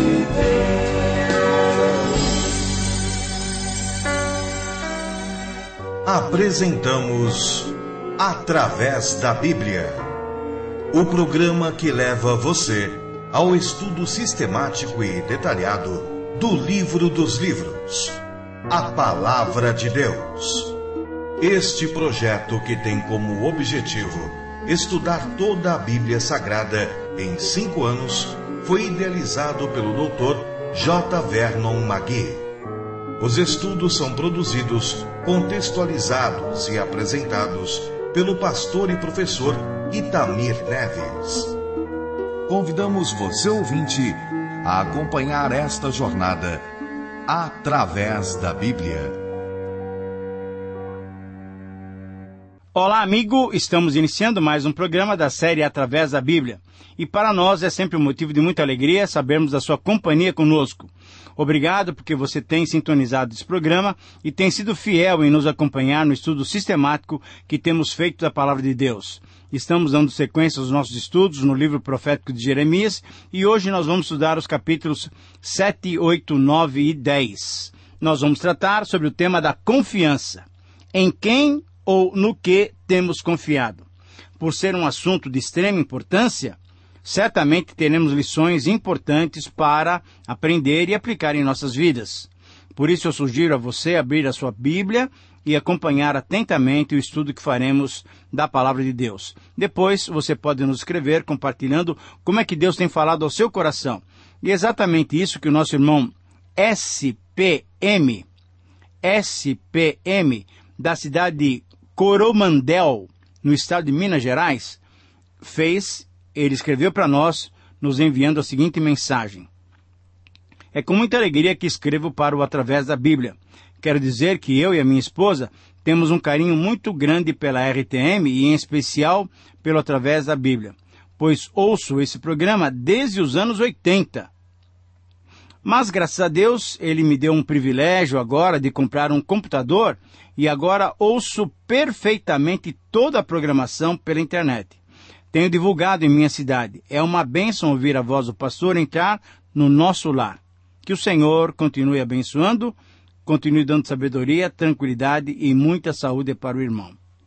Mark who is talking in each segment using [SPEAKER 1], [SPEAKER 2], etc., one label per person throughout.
[SPEAKER 1] Apresentamos Através da Bíblia, o programa que leva você ao estudo sistemático e detalhado do livro dos livros, a Palavra de Deus. Este projeto, que tem como objetivo estudar toda a Bíblia Sagrada em 5 anos, foi idealizado pelo Dr. J. Vernon McGee. Os estudos são produzidos, contextualizados e apresentados pelo pastor e professor Itamir Neves. Convidamos você, ouvinte, a acompanhar esta jornada através da Bíblia.
[SPEAKER 2] Olá, amigo! Estamos iniciando mais um programa da série Através da Bíblia. E para nós é sempre um motivo de muita alegria sabermos da sua companhia conosco. Obrigado porque você tem sintonizado esse programa e tem sido fiel em nos acompanhar no estudo sistemático que temos feito da Palavra de Deus. Estamos dando sequência aos nossos estudos no livro profético de Jeremias e hoje nós vamos estudar os capítulos 7, 8, 9 e 10. Nós vamos tratar sobre o tema da confiança. Em quem ou no que temos confiado? Por ser um assunto de extrema importância, certamente teremos lições importantes para aprender e aplicar em nossas vidas. Por isso eu sugiro a você abrir a sua Bíblia e acompanhar atentamente o estudo que faremos da Palavra de Deus. Depois você pode nos escrever compartilhando como é que Deus tem falado ao seu coração. E é exatamente isso que o nosso irmão SPM, da cidade de Coromandel, no estado de Minas Gerais, fez. Ele escreveu para nós, nos enviando a seguinte mensagem. É com muita alegria que escrevo para o Através da Bíblia. Quero dizer que eu e a minha esposa temos um carinho muito grande pela RTM e, em especial, pelo Através da Bíblia, pois ouço esse programa desde os anos 80. Mas, graças a Deus, ele me deu um privilégio agora de comprar um computador e agora ouço perfeitamente toda a programação pela internet. Tenho divulgado em minha cidade. É uma bênção ouvir a voz do pastor entrar no nosso lar. Que o Senhor continue abençoando, continue dando sabedoria, tranquilidade e muita saúde para o irmão.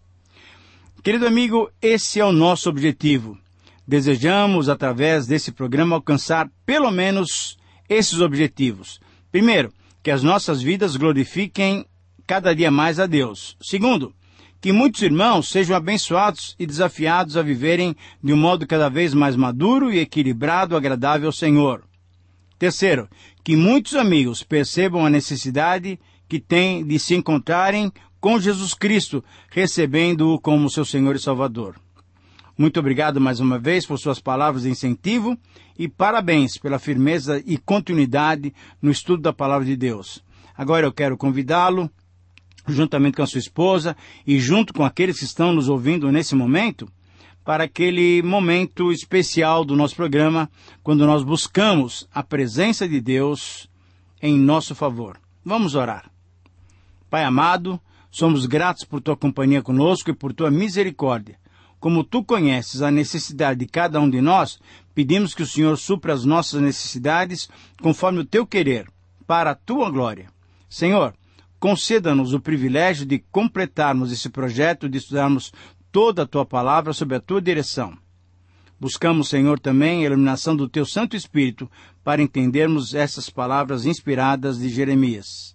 [SPEAKER 2] Querido amigo, esse é o nosso objetivo. Desejamos, através desse programa, alcançar pelo menos esses objetivos. Primeiro, que as nossas vidas glorifiquem cada dia mais a Deus. Segundo, que muitos irmãos sejam abençoados e desafiados a viverem de um modo cada vez mais maduro e equilibrado, agradável ao Senhor. Terceiro, que muitos amigos percebam a necessidade que têm de se encontrarem com Jesus Cristo, recebendo-o como seu Senhor e Salvador. Muito obrigado mais uma vez por suas palavras de incentivo e parabéns pela firmeza e continuidade no estudo da Palavra de Deus. Agora eu quero convidá-lo, juntamente com a sua esposa e junto com aqueles que estão nos ouvindo nesse momento, para aquele momento especial do nosso programa, quando nós buscamos a presença de Deus em nosso favor. Vamos orar. Pai amado, somos gratos por tua companhia conosco e por tua misericórdia. Como tu conheces a necessidade de cada um de nós, pedimos que o Senhor supra as nossas necessidades conforme o teu querer, para a tua glória. Senhor, conceda-nos o privilégio de completarmos esse projeto, de estudarmos toda a tua palavra sob a tua direção. Buscamos, Senhor, também a iluminação do teu Santo Espírito para entendermos essas palavras inspiradas de Jeremias.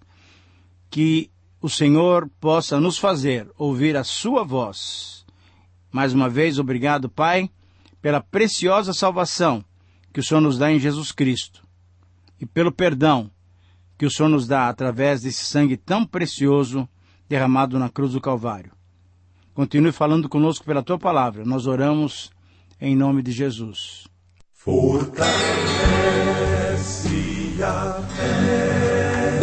[SPEAKER 2] Que o Senhor possa nos fazer ouvir a sua voz. Mais uma vez, obrigado, Pai, pela preciosa salvação que o Senhor nos dá em Jesus Cristo e pelo perdão que o Senhor nos dá através desse sangue tão precioso derramado na cruz do Calvário. Continue falando conosco pela tua palavra. Nós oramos em nome de Jesus.
[SPEAKER 3] Fortalece a fé,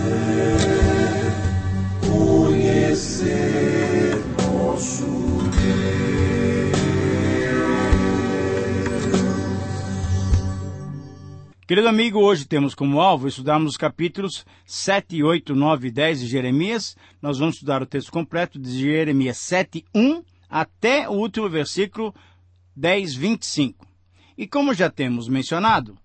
[SPEAKER 3] conhecer nosso
[SPEAKER 2] Querido amigo, hoje temos como alvo estudarmos os capítulos 7, 8, 9 e 10 de Jeremias. Nós vamos estudar o texto completo de Jeremias 7, 1 até o último versículo 10, 25. E como já temos mencionado,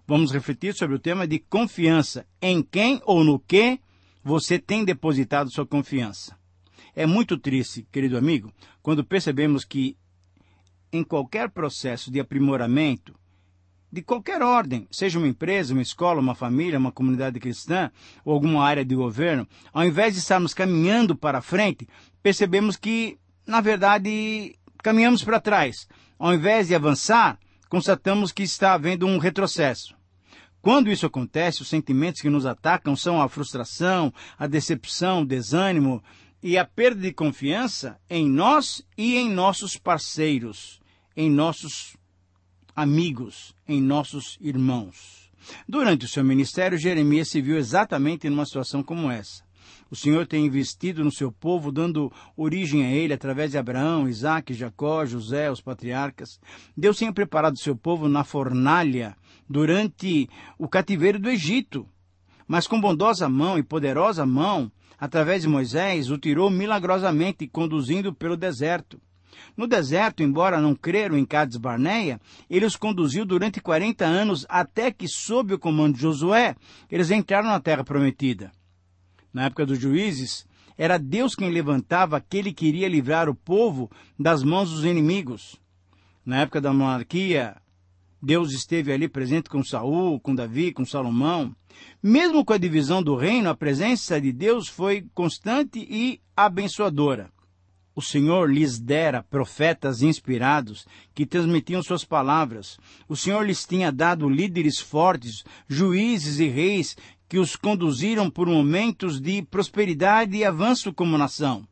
[SPEAKER 2] Vamos refletir sobre o tema de confiança. Em quem ou no que você tem depositado sua confiança? É muito triste, querido amigo, quando percebemos que em qualquer processo de aprimoramento, de qualquer ordem, seja uma empresa, uma escola, uma família, uma comunidade cristã ou alguma área de governo, ao invés de estarmos caminhando para frente, percebemos que, na verdade, caminhamos para trás. Ao invés de avançar, constatamos que está havendo um retrocesso. Quando isso acontece, os sentimentos que nos atacam são a frustração, a decepção, o desânimo e a perda de confiança em nós e em nossos parceiros, em nossos amigos, em nossos irmãos. Durante o seu ministério, Jeremias se viu exatamente numa situação como essa. O Senhor tem investido no seu povo, dando origem a ele através de Abraão, Isaque, Jacó, José, os patriarcas. Deus tinha preparado o seu povo na fornalha durante o cativeiro do Egito. Mas com bondosa mão e poderosa mão, através de Moisés, o tirou milagrosamente, conduzindo pelo deserto. No deserto, embora não creram em Cades Barneia, ele os conduziu durante 40 anos até que, sob o comando de Josué, eles entraram na terra prometida. Na época dos juízes, era Deus quem levantava aquele que iria livrar o povo das mãos dos inimigos. Na época da monarquia, Deus esteve ali presente com Saul, com Davi, com Salomão. Mesmo com a divisão do reino, a presença de Deus foi constante e abençoadora. O Senhor lhes dera profetas inspirados que transmitiam suas palavras. O Senhor lhes tinha dado líderes fortes, juízes e reis que os conduziram por momentos de prosperidade e avanço como nação.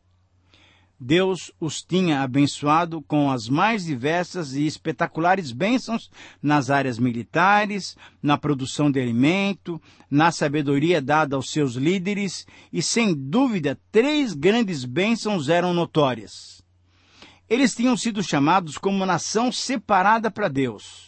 [SPEAKER 2] Deus os tinha abençoado com as mais diversas e espetaculares bênçãos nas áreas militares, na produção de alimento, na sabedoria dada aos seus líderes, e sem dúvida 3 grandes bênçãos eram notórias. Eles tinham sido chamados como nação separada para Deus.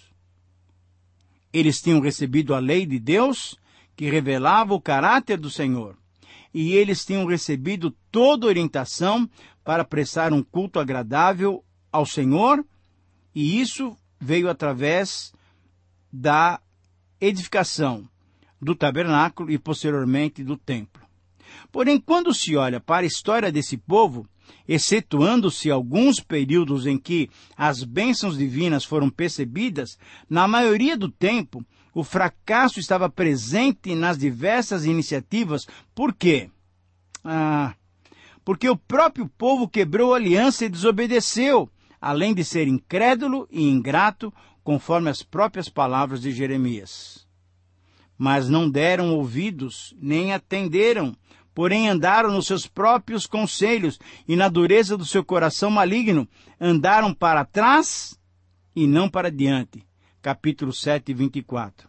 [SPEAKER 2] Eles tinham recebido a lei de Deus, que revelava o caráter do Senhor. E eles tinham recebido toda orientação para prestar um culto agradável ao Senhor, e isso veio através da edificação do tabernáculo e, posteriormente, do templo. Porém, quando se olha para a história desse povo, excetuando-se alguns períodos em que as bênçãos divinas foram percebidas, na maioria do tempo, o fracasso estava presente nas diversas iniciativas. Por quê? Porque o próprio povo quebrou a aliança e desobedeceu, além de ser incrédulo e ingrato, conforme as próprias palavras de Jeremias. Mas não deram ouvidos, nem atenderam, porém andaram nos seus próprios conselhos e na dureza do seu coração maligno, andaram para trás e não para diante. Capítulo 7, 24.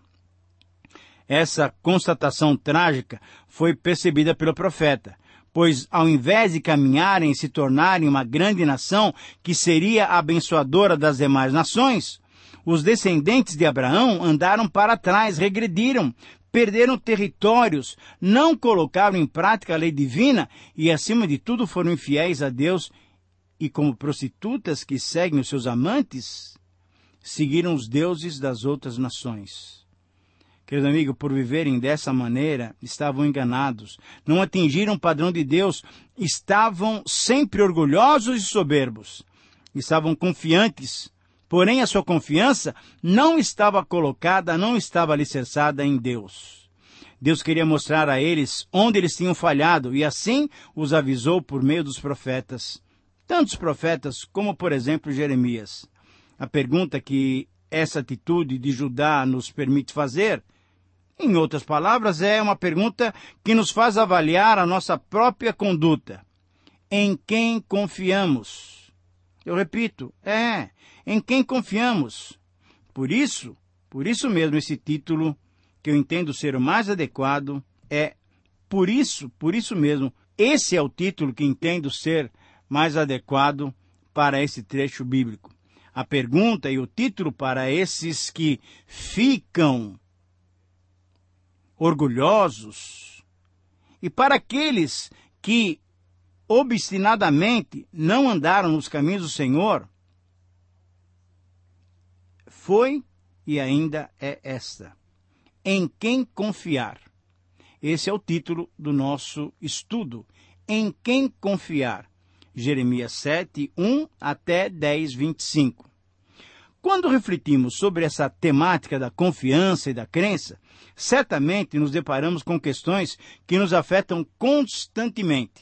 [SPEAKER 2] Essa constatação trágica foi percebida pelo profeta, pois ao invés de caminharem e se tornarem uma grande nação que seria abençoadora das demais nações, os descendentes de Abraão andaram para trás, regrediram, perderam territórios, não colocaram em prática a lei divina e, acima de tudo, foram infiéis a Deus e, como prostitutas que seguem os seus amantes, seguiram os deuses das outras nações. Querido amigo, por viverem dessa maneira, estavam enganados, não atingiram o padrão de Deus, estavam sempre orgulhosos e soberbos, estavam confiantes, porém a sua confiança não estava colocada, não estava alicerçada em Deus. Deus queria mostrar a eles onde eles tinham falhado e assim os avisou por meio dos profetas, tantos profetas como, por exemplo, Jeremias. A pergunta que essa atitude de Judá nos permite fazer, em outras palavras, é uma pergunta que nos faz avaliar a nossa própria conduta. Em quem confiamos? Eu repito, em quem confiamos? Por isso mesmo esse título, que eu entendo ser o mais adequado, por isso mesmo, esse é o título que entendo ser mais adequado para esse trecho bíblico. A pergunta e o título para esses que ficam orgulhosos e para aqueles que obstinadamente não andaram nos caminhos do Senhor, foi e ainda é esta: Em quem confiar? Esse é o título do nosso estudo. Em quem confiar? Jeremias 7, 1 até 10, 25. Quando refletimos sobre essa temática da confiança e da crença, certamente nos deparamos com questões que nos afetam constantemente.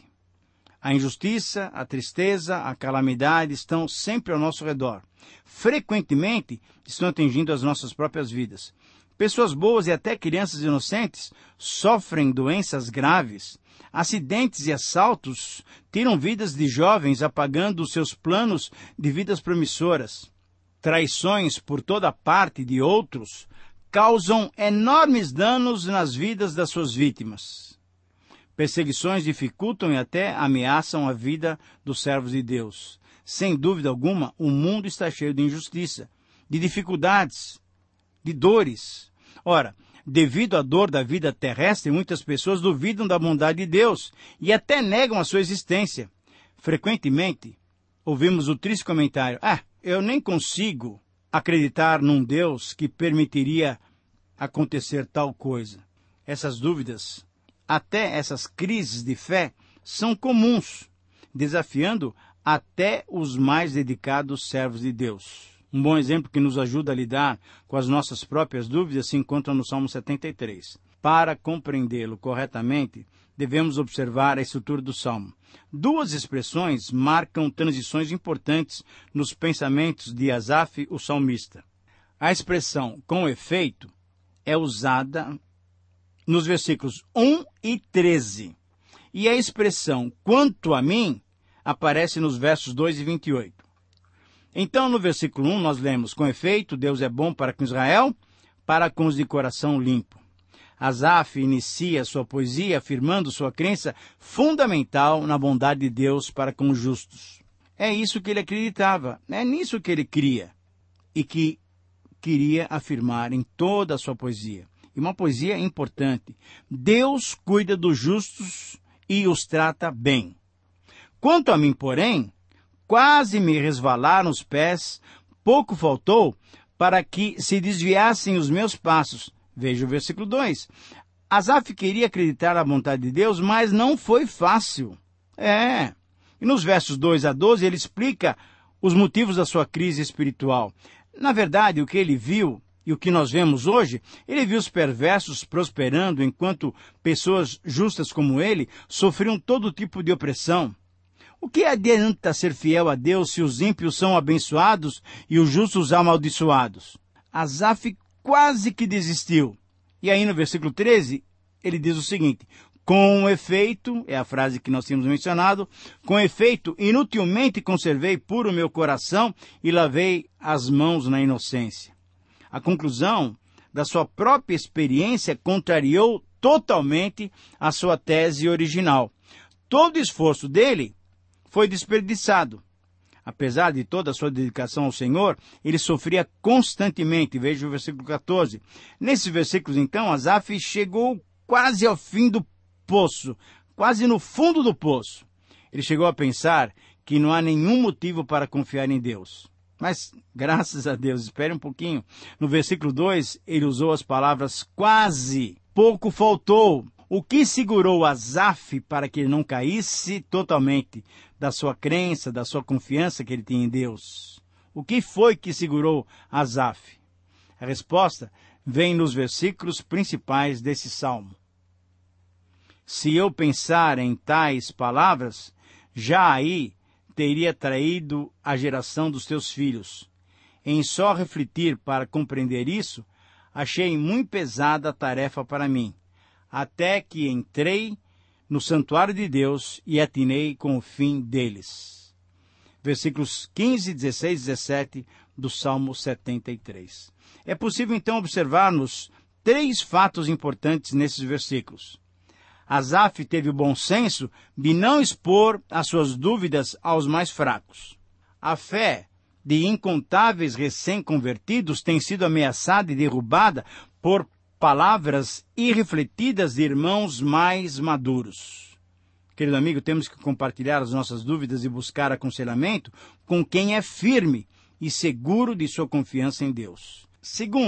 [SPEAKER 2] A injustiça, a tristeza, a calamidade estão sempre ao nosso redor. Frequentemente estão atingindo as nossas próprias vidas. Pessoas boas e até crianças inocentes sofrem doenças graves. Acidentes e assaltos tiram vidas de jovens, apagando os seus planos de vidas promissoras. Traições por toda parte de outros causam enormes danos nas vidas das suas vítimas. Perseguições dificultam e até ameaçam a vida dos servos de Deus. Sem dúvida alguma, o mundo está cheio de injustiça, de dificuldades, de dores. Ora, devido à dor da vida terrestre, muitas pessoas duvidam da bondade de Deus e até negam a sua existência. Frequentemente, ouvimos o triste comentário: eu nem consigo acreditar num Deus que permitiria acontecer tal coisa. Essas dúvidas, até essas crises de fé, são comuns, desafiando até os mais dedicados servos de Deus. Um bom exemplo que nos ajuda a lidar com as nossas próprias dúvidas se encontra no Salmo 73. Para compreendê-lo corretamente, devemos observar a estrutura do Salmo. Duas expressões marcam transições importantes nos pensamentos de Asaf, o salmista. A expressão com efeito é usada nos versículos 1 e 13. E a expressão quanto a mim aparece nos versos 2 e 28. Então, no versículo 1, nós lemos: com efeito, Deus é bom para com Israel, para com os de coração limpo. Asaf inicia sua poesia afirmando sua crença fundamental na bondade de Deus para com os justos. É isso que ele acreditava, é nisso que ele cria e que queria afirmar em toda a sua poesia. E uma poesia importante: Deus cuida dos justos e os trata bem. Quanto a mim, porém, quase me resvalaram os pés, pouco faltou para que se desviassem os meus passos. Veja o versículo 2. Asaf queria acreditar na vontade de Deus, mas não foi fácil. E nos versos 2 a 12 ele explica os motivos da sua crise espiritual. Na verdade, o que ele viu e o que nós vemos hoje, ele viu os perversos prosperando enquanto pessoas justas como ele sofriam todo tipo de opressão. O que adianta ser fiel a Deus se os ímpios são abençoados e os justos amaldiçoados? Asaf quase que desistiu. E aí no versículo 13, ele diz o seguinte: com efeito, é a frase que nós tínhamos mencionado, com efeito, inutilmente conservei puro o meu coração e lavei as mãos na inocência. A conclusão da sua própria experiência contrariou totalmente a sua tese original. Todo o esforço dele foi desperdiçado. Apesar de toda a sua dedicação ao Senhor, ele sofria constantemente. Veja o versículo 14. Nesses versículos, então, Asaf chegou quase ao fim do poço, quase no fundo do poço. Ele chegou a pensar que não há nenhum motivo para confiar em Deus. Mas, graças a Deus, espere um pouquinho. No versículo 2, ele usou as palavras quase, pouco faltou. O que segurou Asaf para que ele não caísse totalmente da sua crença, da sua confiança que ele tinha em Deus? O que foi que segurou Asaf? A resposta vem nos versículos principais desse salmo. Se eu pensar em tais palavras, já aí teria traído a geração dos teus filhos. Em só refletir para compreender isso, achei muito pesada a tarefa para mim, até que entrei no santuário de Deus e atinei com o fim deles. Versículos 15, 16 e 17 do Salmo 73. É possível então observarmos 3 fatos importantes nesses versículos. Asaf teve o bom senso de não expor as suas dúvidas aos mais fracos. A fé de incontáveis recém-convertidos tem sido ameaçada e derrubada por palavras irrefletidas de irmãos mais maduros. Querido amigo, temos que compartilhar as nossas dúvidas e buscar aconselhamento com quem é firme e seguro de sua confiança em Deus. Segundo,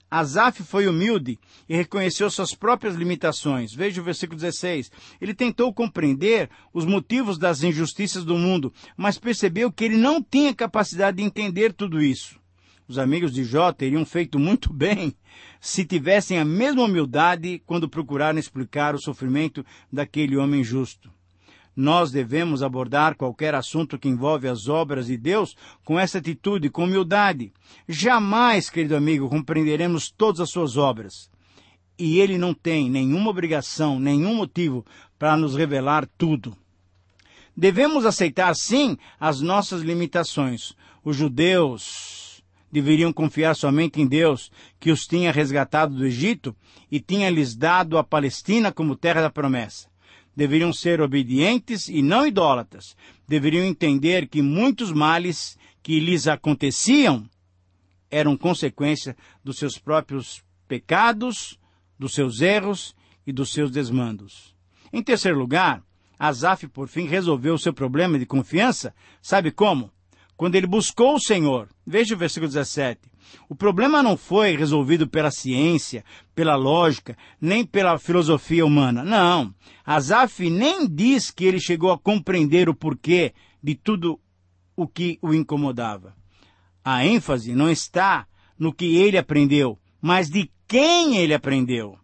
[SPEAKER 2] Asaf foi humilde e reconheceu suas próprias limitações. Veja o versículo 16. Ele tentou compreender os motivos das injustiças do mundo, mas percebeu que ele não tinha capacidade de entender tudo isso. Os amigos de Jó teriam feito muito bem se tivessem a mesma humildade quando procuraram explicar o sofrimento daquele homem justo. Nós devemos abordar qualquer assunto que envolve as obras de Deus com essa atitude, com humildade. Jamais, querido amigo, compreenderemos todas as suas obras. E Ele não tem nenhuma obrigação, nenhum motivo para nos revelar tudo. Devemos aceitar, sim, as nossas limitações. Os judeus deveriam confiar somente em Deus, que os tinha resgatado do Egito e tinha lhes dado a Palestina como terra da promessa. Deveriam ser obedientes e não idólatras. Deveriam entender que muitos males que lhes aconteciam eram consequência dos seus próprios pecados, dos seus erros e dos seus desmandos. Em terceiro lugar, Asaf, por fim, resolveu o seu problema de confiança. Sabe como? Quando ele buscou o Senhor. Veja o versículo 17. O problema não foi resolvido pela ciência, pela lógica, nem pela filosofia humana. Não. Asaf nem diz que ele chegou a compreender o porquê de tudo o que o incomodava. A ênfase não está no que ele aprendeu, mas de quem ele aprendeu.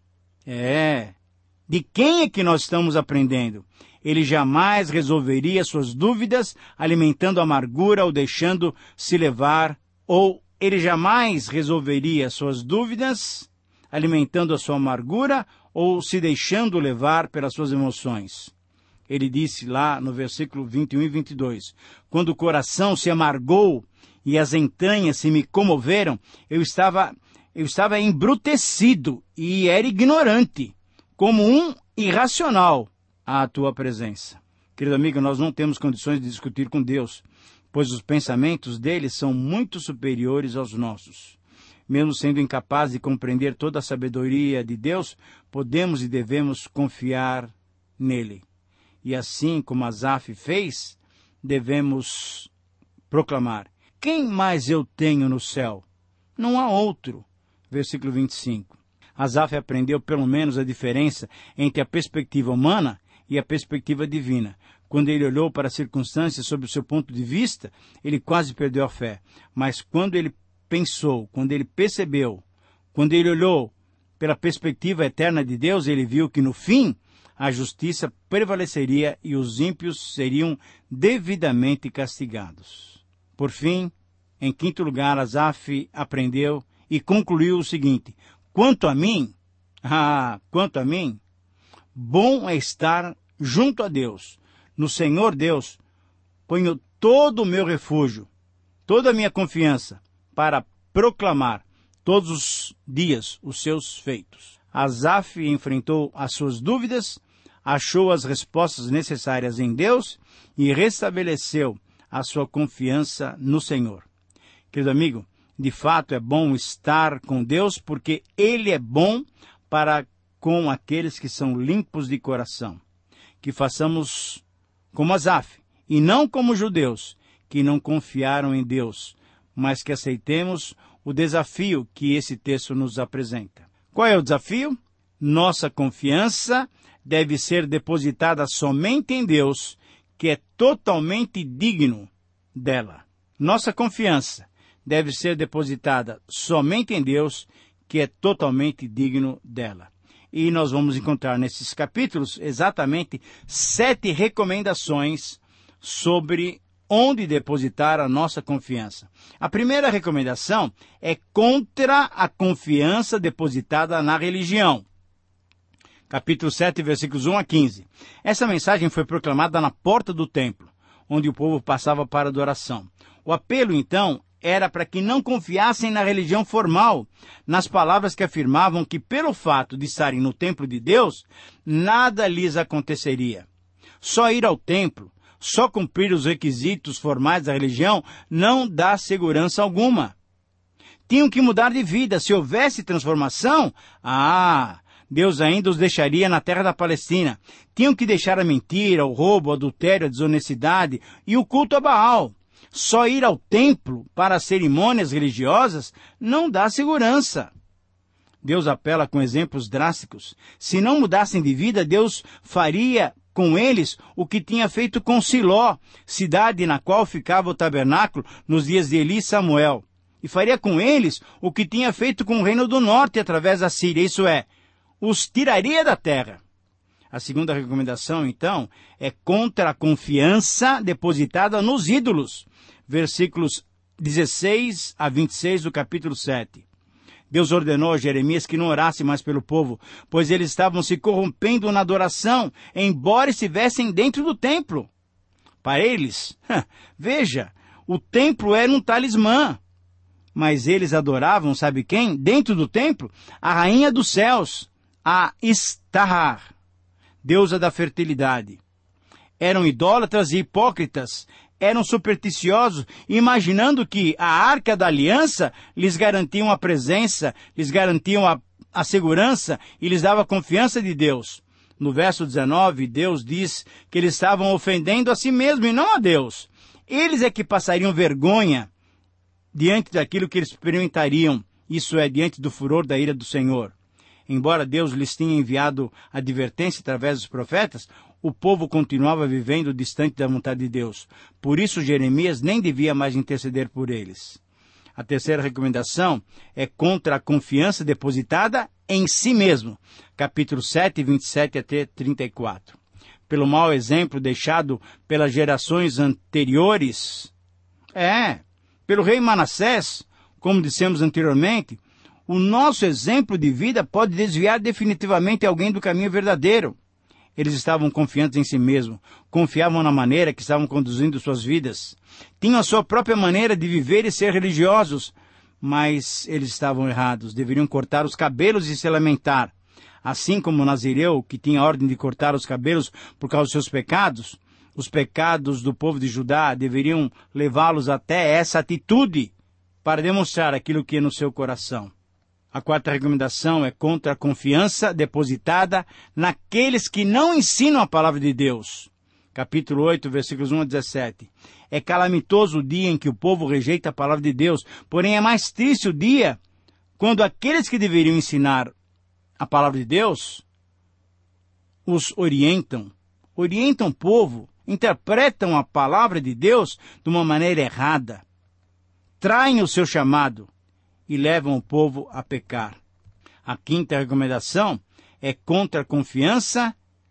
[SPEAKER 2] De quem é que nós estamos aprendendo? Ele jamais resolveria suas dúvidas alimentando amargura ou deixando-se levar, ou ele jamais resolveria suas dúvidas alimentando a sua amargura ou se deixando levar pelas suas emoções. Ele disse lá no versículo 21 e 22, quando o coração se amargou e as entranhas se me comoveram, eu estava embrutecido e era ignorante, como um irracional à tua presença. Querido amigo, nós não temos condições de discutir com Deus, pois os pensamentos dele são muito superiores aos nossos. Mesmo sendo incapazes de compreender toda a sabedoria de Deus, podemos e devemos confiar nele. E assim como Asaf fez, devemos proclamar: quem mais eu tenho no céu? Não há outro. Versículo 25. Asaf aprendeu pelo menos a diferença entre a perspectiva humana e a perspectiva divina. Quando ele olhou para as circunstâncias sob o seu ponto de vista, ele quase perdeu a fé. Mas quando ele pensou, quando ele percebeu, quando ele olhou pela perspectiva eterna de Deus, ele viu que no fim a justiça prevaleceria e os ímpios seriam devidamente castigados. Por fim, em quinto lugar, Asaf aprendeu e concluiu o seguinte: quanto a mim, bom é estar junto a Deus. No Senhor Deus, ponho todo o meu refúgio, toda a minha confiança, para proclamar todos os dias os seus feitos. Asaf enfrentou as suas dúvidas, achou as respostas necessárias em Deus e restabeleceu a sua confiança no Senhor. Querido amigo, de fato é bom estar com Deus, porque Ele é bom para com aqueles que são limpos de coração. Que façamos como Asaf, e não como os judeus, que não confiaram em Deus, mas que aceitemos o desafio que esse texto nos apresenta. Qual é o desafio? Nossa confiança deve ser depositada somente em Deus, que é totalmente digno dela. Nossa confiança deve ser depositada somente em Deus, que é totalmente digno dela. E nós vamos encontrar nesses capítulos exatamente 7 recomendações sobre onde depositar a nossa confiança. A primeira recomendação é contra a confiança depositada na religião. Capítulo 7, versículos 1 a 15. Essa mensagem foi proclamada na porta do templo, onde o povo passava para adoração. O apelo, então, era para que não confiassem na religião formal, nas palavras que afirmavam que, pelo fato de estarem no templo de Deus, nada lhes aconteceria. Só ir ao templo, só cumprir os requisitos formais da religião, não dá segurança alguma. Tinham que mudar de vida. Se houvesse transformação, Deus ainda os deixaria na terra da Palestina. Tinham que deixar a mentira, o roubo, o adultério, a desonestidade e o culto a Baal. Só ir ao templo para cerimônias religiosas não dá segurança. Deus apela com exemplos drásticos. Se não mudassem de vida, Deus faria com eles o que tinha feito com Siló, cidade na qual ficava o tabernáculo nos dias de Eli e Samuel. E faria com eles o que tinha feito com o reino do norte através da Síria, isso é, os tiraria da terra. A segunda recomendação, então, é contra a confiança depositada nos ídolos. Versículos 16 a 26 do capítulo 7. Deus ordenou a Jeremias que não orasse mais pelo povo, pois eles estavam se corrompendo na adoração, embora estivessem dentro do templo. Para eles, veja, o templo era um talismã. Mas eles adoravam, sabe quem? Dentro do templo, a rainha dos céus, a Istahar, deusa da fertilidade. Eram idólatras e hipócritas, eram supersticiosos, imaginando que a arca da aliança lhes garantia a presença, lhes garantia a segurança e lhes dava confiança de Deus. No verso 19, Deus diz que eles estavam ofendendo a si mesmo e não a Deus. Eles é que passariam vergonha diante daquilo que eles experimentariam, isso é, diante do furor da ira do Senhor. Embora Deus lhes tenha enviado advertência através dos profetas, o povo continuava vivendo distante da vontade de Deus. Por isso Jeremias nem devia mais interceder por eles. A terceira recomendação é contra a confiança depositada em si mesmo. Capítulo 7, 27 até 34. Pelo mau exemplo deixado pelas gerações anteriores, pelo rei Manassés, como dissemos anteriormente, o nosso exemplo de vida pode desviar definitivamente alguém do caminho verdadeiro. Eles estavam confiantes em si mesmos, confiavam na maneira que estavam conduzindo suas vidas. Tinham a sua própria maneira de viver e ser religiosos, mas eles estavam errados. Deveriam cortar os cabelos e se lamentar. Assim como o nazireu, que tinha a ordem de cortar os cabelos por causa dos seus pecados, os pecados do povo de Judá deveriam levá-los até essa atitude para demonstrar aquilo que é no seu coração. A quarta recomendação é contra a confiança depositada naqueles que não ensinam a palavra de Deus. Capítulo 8, versículos 1 a 17. É calamitoso o dia em que o povo rejeita a palavra de Deus, porém é mais triste o dia quando aqueles que deveriam ensinar a palavra de Deus os orientam o povo, interpretam a palavra de Deus de uma maneira errada, traem o seu chamado e levam o povo a pecar. A quinta recomendação é contra a confiança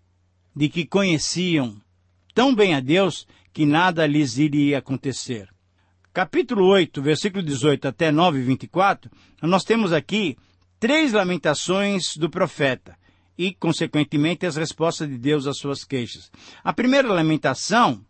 [SPEAKER 2] de que conheciam tão bem a Deus que nada lhes iria acontecer. Capítulo 8, versículo 18 até 9, 24, nós temos aqui 3 lamentações do profeta e, consequentemente, as respostas de Deus às suas queixas. A primeira lamentação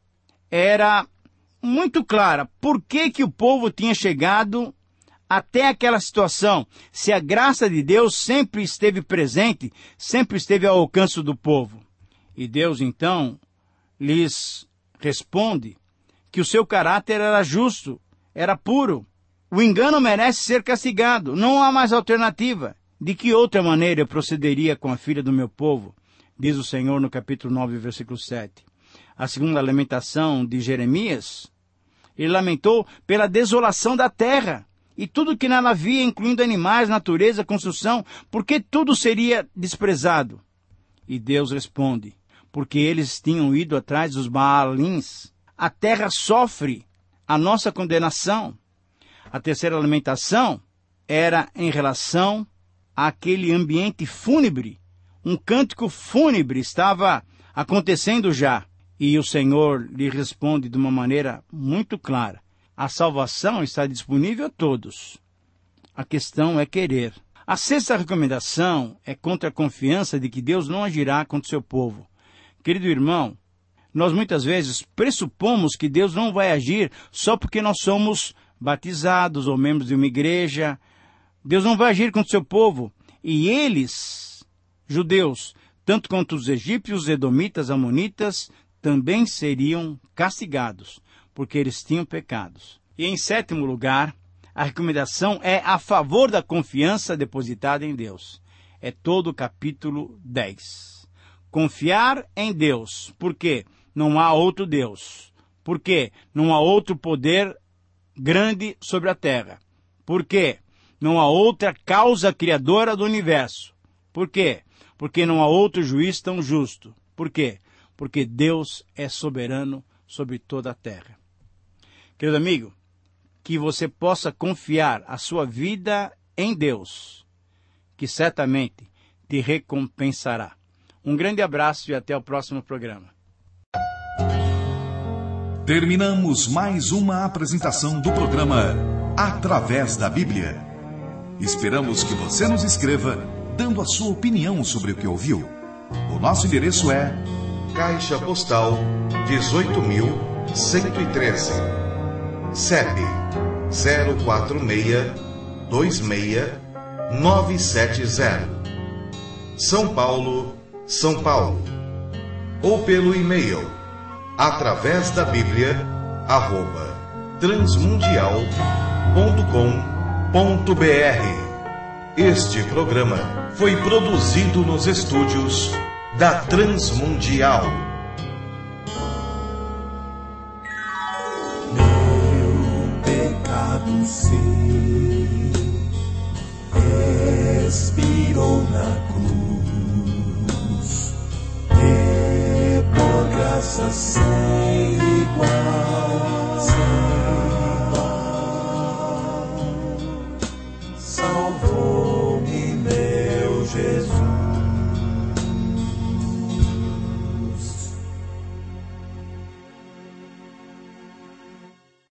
[SPEAKER 2] era muito clara. Por que o povo tinha chegado até aquela situação, se a graça de Deus sempre esteve presente, sempre esteve ao alcance do povo? E Deus, então, lhes responde que o seu caráter era justo, era puro. O engano merece ser castigado, não há mais alternativa. De que outra maneira eu procederia com a filha do meu povo? Diz o Senhor no capítulo 9, versículo 7. A segunda lamentação de Jeremias, ele lamentou pela desolação da terra e tudo que nela havia, incluindo animais, natureza, construção, porque tudo seria desprezado. E Deus responde, porque eles tinham ido atrás dos Baalins. A terra sofre a nossa condenação. A terceira lamentação era em relação àquele ambiente fúnebre. Um cântico fúnebre estava acontecendo já. E o Senhor lhe responde de uma maneira muito clara. A salvação está disponível a todos. A questão é querer. A sexta recomendação é contra a confiança de que Deus não agirá contra o seu povo. Querido irmão, nós muitas vezes pressupomos que Deus não vai agir só porque nós somos batizados ou membros de uma igreja. Deus não vai agir contra o seu povo. E eles, judeus, tanto quanto os egípcios, os edomitas, amonitas, também seriam castigados, porque eles tinham pecados. E em sétimo lugar, a recomendação é a favor da confiança depositada em Deus. É todo o capítulo 10. Confiar em Deus. Por quê? Não há outro Deus. Por quê? Não há outro poder grande sobre a terra. Por quê? Não há outra causa criadora do universo. Por quê? Porque não há outro juiz tão justo. Por quê? Porque Deus é soberano sobre toda a terra. Querido amigo, que você possa confiar a sua vida em Deus, que certamente te recompensará. Um grande abraço e até o próximo programa.
[SPEAKER 1] Terminamos mais uma apresentação do programa Através da Bíblia. Esperamos que você nos escreva, dando a sua opinião sobre o que ouviu. O nosso endereço é Caixa Postal 18.113, CEP 04626-970, São Paulo, São Paulo. Ou pelo e-mail através da Bíblia @transmundial.com.br. Este programa foi produzido nos estúdios da Transmundial.
[SPEAKER 3] Meu pecado sim expirou na cruz, e por graça